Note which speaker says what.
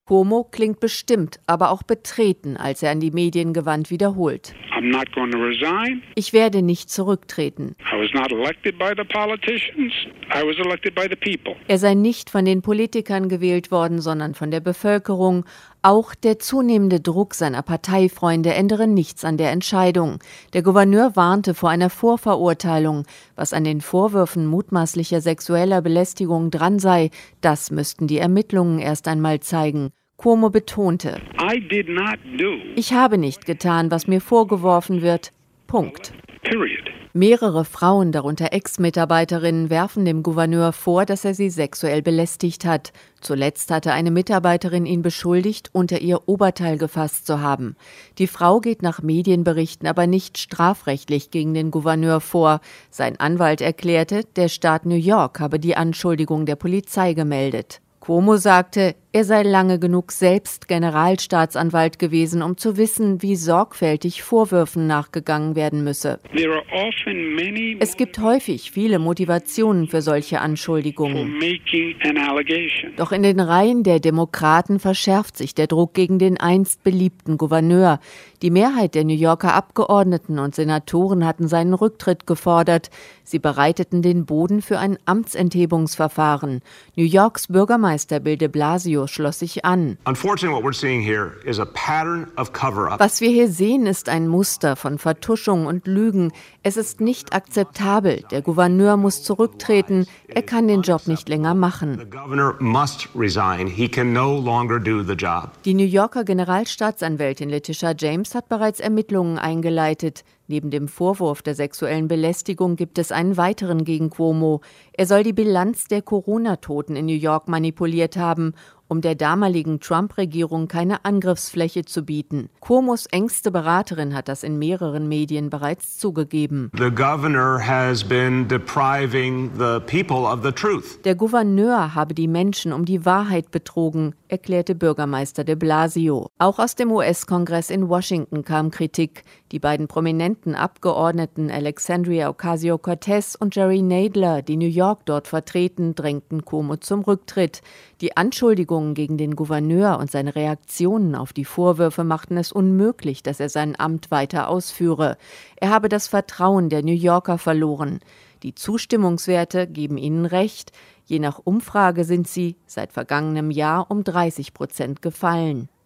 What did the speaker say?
Speaker 1: Cuomo klingt bestimmt, aber auch betreten, als er an die Medien gewandt wiederholt.
Speaker 2: I'm not going to resign.
Speaker 1: Ich werde nicht zurücktreten.
Speaker 2: I was not elected by the politicians. I was elected by the people.
Speaker 1: Er sei nicht von den Politikern gewählt worden, sondern von der Bevölkerung. Auch der zunehmende Druck seiner Parteifreunde ändere nichts an der Entscheidung. Der Gouverneur warnte vor einer Vorverurteilung. Was an den Vorwürfen mutmaßlicher sexueller Belästigung dran sei, das müssten die Ermittlungen erst einmal zeigen. Cuomo betonte:
Speaker 2: I did not do.
Speaker 1: Ich habe nicht getan, was mir vorgeworfen wird. Punkt.
Speaker 2: Period.
Speaker 1: Mehrere Frauen, darunter Ex-Mitarbeiterinnen, werfen dem Gouverneur vor, dass er sie sexuell belästigt hat. Zuletzt hatte eine Mitarbeiterin ihn beschuldigt, unter ihr Oberteil gefasst zu haben. Die Frau geht nach Medienberichten aber nicht strafrechtlich gegen den Gouverneur vor. Sein Anwalt erklärte, der Staat New York habe die Anschuldigung der Polizei gemeldet. Cuomo sagte, er sei lange genug selbst Generalstaatsanwalt gewesen, um zu wissen, wie sorgfältig Vorwürfen nachgegangen werden müsse. Es gibt häufig viele Motivationen für solche Anschuldigungen. Doch in den Reihen der Demokraten verschärft sich der Druck gegen den einst beliebten Gouverneur. Die Mehrheit der New Yorker Abgeordneten und Senatoren hatten seinen Rücktritt gefordert. Sie bereiteten den Boden für ein Amtsenthebungsverfahren. New Yorks Bürgermeister Bill de Blasio schloss sich an. Was wir hier sehen, ist ein Muster von Vertuschung und Lügen. Es ist nicht akzeptabel. Der Gouverneur muss zurücktreten. Er kann den Job nicht länger machen. Die New Yorker Generalstaatsanwältin Letitia James hat bereits Ermittlungen eingeleitet. Neben dem Vorwurf der sexuellen Belästigung gibt es einen weiteren gegen Cuomo. Er soll die Bilanz der Corona-Toten in New York manipuliert haben, um der damaligen Trump-Regierung keine Angriffsfläche zu bieten. Cuomos engste Beraterin hat das in mehreren Medien bereits zugegeben.
Speaker 3: The governor has been depriving the people of the truth.
Speaker 1: Der Gouverneur habe die Menschen um die Wahrheit betrogen, erklärte Bürgermeister de Blasio. Auch aus dem US-Kongress in Washington kam Kritik. Die beiden prominenten Abgeordneten Alexandria Ocasio-Cortez und Jerry Nadler, die New York dort vertreten, drängten Cuomo zum Rücktritt. Die Anschuldigungen gegen den Gouverneur und seine Reaktionen auf die Vorwürfe machten es unmöglich, dass er sein Amt weiter ausführe. Er habe das Vertrauen der New Yorker verloren. Die Zustimmungswerte geben ihnen recht. Je nach Umfrage sind sie seit vergangenem Jahr um 30% gefallen.